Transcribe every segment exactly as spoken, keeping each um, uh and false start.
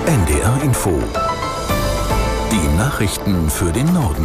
N D R Info. Die Nachrichten für den Norden.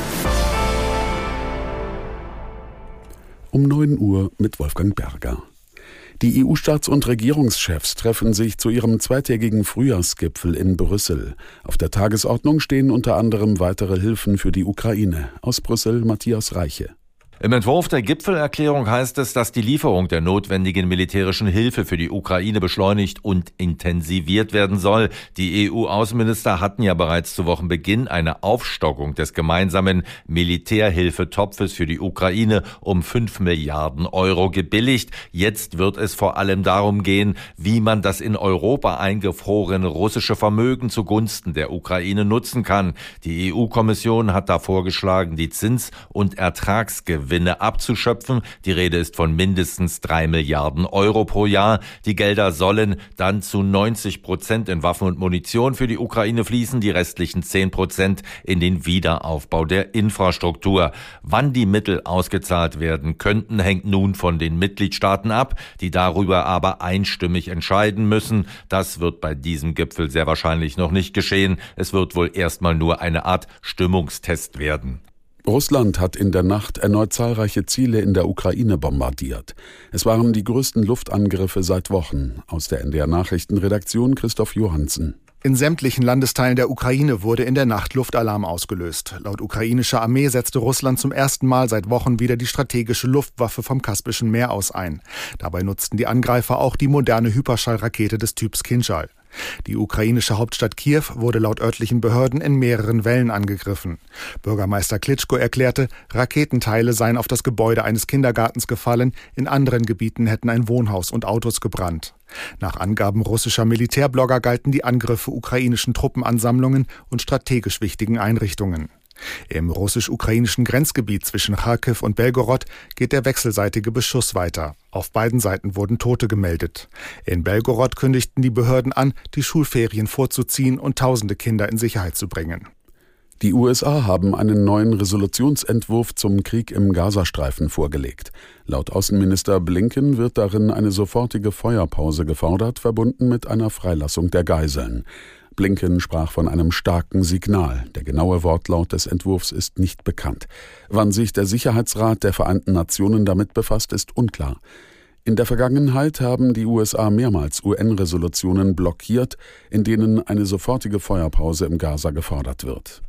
Um neun Uhr mit Wolfgang Berger. Die E U-Staats- und Regierungschefs treffen sich zu ihrem zweitägigen Frühjahrsgipfel in Brüssel. Auf der Tagesordnung stehen unter anderem weitere Hilfen für die Ukraine. Aus Brüssel Matthias Reiche. Im Entwurf der Gipfelerklärung heißt es, dass die Lieferung der notwendigen militärischen Hilfe für die Ukraine beschleunigt und intensiviert werden soll. Die E U-Außenminister hatten ja bereits zu Wochenbeginn eine Aufstockung des gemeinsamen Militärhilfetopfes für die Ukraine um fünf Milliarden Euro gebilligt. Jetzt wird es vor allem darum gehen, wie man das in Europa eingefrorene russische Vermögen zugunsten der Ukraine nutzen kann. Die E U-Kommission hat da vorgeschlagen, die Zins- und Ertragsgewinne Gewinne abzuschöpfen. Die Rede ist von mindestens drei Milliarden Euro pro Jahr. Die Gelder sollen dann zu neunzig Prozent in Waffen und Munition für die Ukraine fließen, die restlichen zehn Prozent in den Wiederaufbau der Infrastruktur. Wann die Mittel ausgezahlt werden könnten, hängt nun von den Mitgliedstaaten ab, die darüber aber einstimmig entscheiden müssen. Das wird bei diesem Gipfel sehr wahrscheinlich noch nicht geschehen. Es wird wohl erstmal nur eine Art Stimmungstest werden. Russland hat in der Nacht erneut zahlreiche Ziele in der Ukraine bombardiert. Es waren die größten Luftangriffe seit Wochen. Aus der N D R-Nachrichtenredaktion Christoph Johansen. In sämtlichen Landesteilen der Ukraine wurde in der Nacht Luftalarm ausgelöst. Laut ukrainischer Armee setzte Russland zum ersten Mal seit Wochen wieder die strategische Luftwaffe vom Kaspischen Meer aus ein. Dabei nutzten die Angreifer auch die moderne Hyperschallrakete des Typs Kinzhal. Die ukrainische Hauptstadt Kiew wurde laut örtlichen Behörden in mehreren Wellen angegriffen. Bürgermeister Klitschko erklärte, Raketenteile seien auf das Gebäude eines Kindergartens gefallen, in anderen Gebieten hätten ein Wohnhaus und Autos gebrannt. Nach Angaben russischer Militärblogger galten die Angriffe ukrainischen Truppenansammlungen und strategisch wichtigen Einrichtungen. Im russisch-ukrainischen Grenzgebiet zwischen Charkiw und Belgorod geht der wechselseitige Beschuss weiter. Auf beiden Seiten wurden Tote gemeldet. In Belgorod kündigten die Behörden an, die Schulferien vorzuziehen und tausende Kinder in Sicherheit zu bringen. Die U S A haben einen neuen Resolutionsentwurf zum Krieg im Gazastreifen vorgelegt. Laut Außenminister Blinken wird darin eine sofortige Feuerpause gefordert, verbunden mit einer Freilassung der Geiseln. Blinken sprach von einem starken Signal. Der genaue Wortlaut des Entwurfs ist nicht bekannt. Wann sich der Sicherheitsrat der Vereinten Nationen damit befasst, ist unklar. In der Vergangenheit haben die U S A mehrmals U N-Resolutionen blockiert, in denen eine sofortige Feuerpause im Gaza gefordert wird.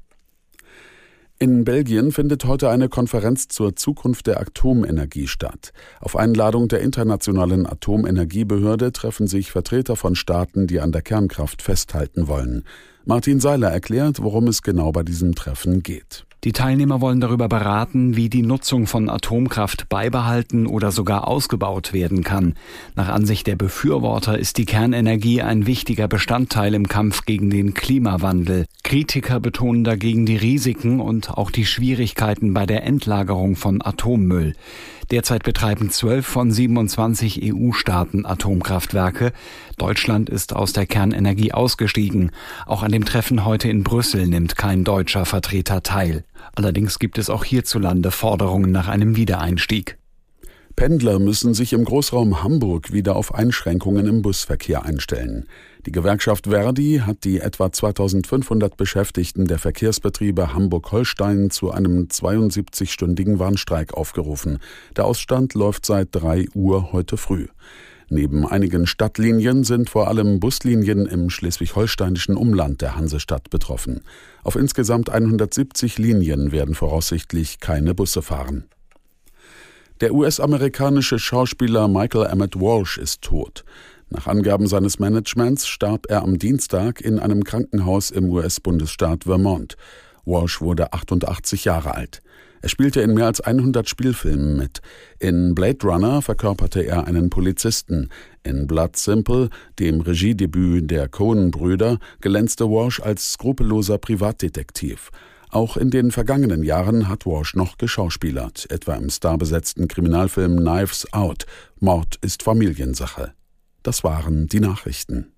In Belgien findet heute eine Konferenz zur Zukunft der Atomenergie statt. Auf Einladung der Internationalen Atomenergiebehörde treffen sich Vertreter von Staaten, die an der Kernkraft festhalten wollen. Martin Seiler erklärt, worum es genau bei diesem Treffen geht. Die Teilnehmer wollen darüber beraten, wie die Nutzung von Atomkraft beibehalten oder sogar ausgebaut werden kann. Nach Ansicht der Befürworter ist die Kernenergie ein wichtiger Bestandteil im Kampf gegen den Klimawandel. Kritiker betonen dagegen die Risiken und auch die Schwierigkeiten bei der Endlagerung von Atommüll. Derzeit betreiben zwölf von siebenundzwanzig E U-Staaten Atomkraftwerke. Deutschland ist aus der Kernenergie ausgestiegen. Auch an dem Treffen heute in Brüssel nimmt kein deutscher Vertreter teil. Allerdings gibt es auch hierzulande Forderungen nach einem Wiedereinstieg. Pendler müssen sich im Großraum Hamburg wieder auf Einschränkungen im Busverkehr einstellen. Die Gewerkschaft Verdi hat die etwa zweitausendfünfhundert Beschäftigten der Verkehrsbetriebe Hamburg-Holstein zu einem zweiundsiebzigstündigen Warnstreik aufgerufen. Der Ausstand läuft seit drei Uhr heute früh. Neben einigen Stadtlinien sind vor allem Buslinien im schleswig-holsteinischen Umland der Hansestadt betroffen. Auf insgesamt hundertsiebzig Linien werden voraussichtlich keine Busse fahren. Der U S-amerikanische Schauspieler Michael Emmett Walsh ist tot. Nach Angaben seines Managements starb er am Dienstag in einem Krankenhaus im U S-Bundesstaat Vermont. Walsh wurde achtundachtzig Jahre alt. Er spielte in mehr als hundert Spielfilmen mit. In Blade Runner verkörperte er einen Polizisten. In Blood Simple, dem Regiedebüt der Coen-Brüder, glänzte Walsh als skrupelloser Privatdetektiv. Auch in den vergangenen Jahren hat Walsh noch geschauspielert, etwa im starbesetzten Kriminalfilm Knives Out. Mord ist Familiensache. Das waren die Nachrichten.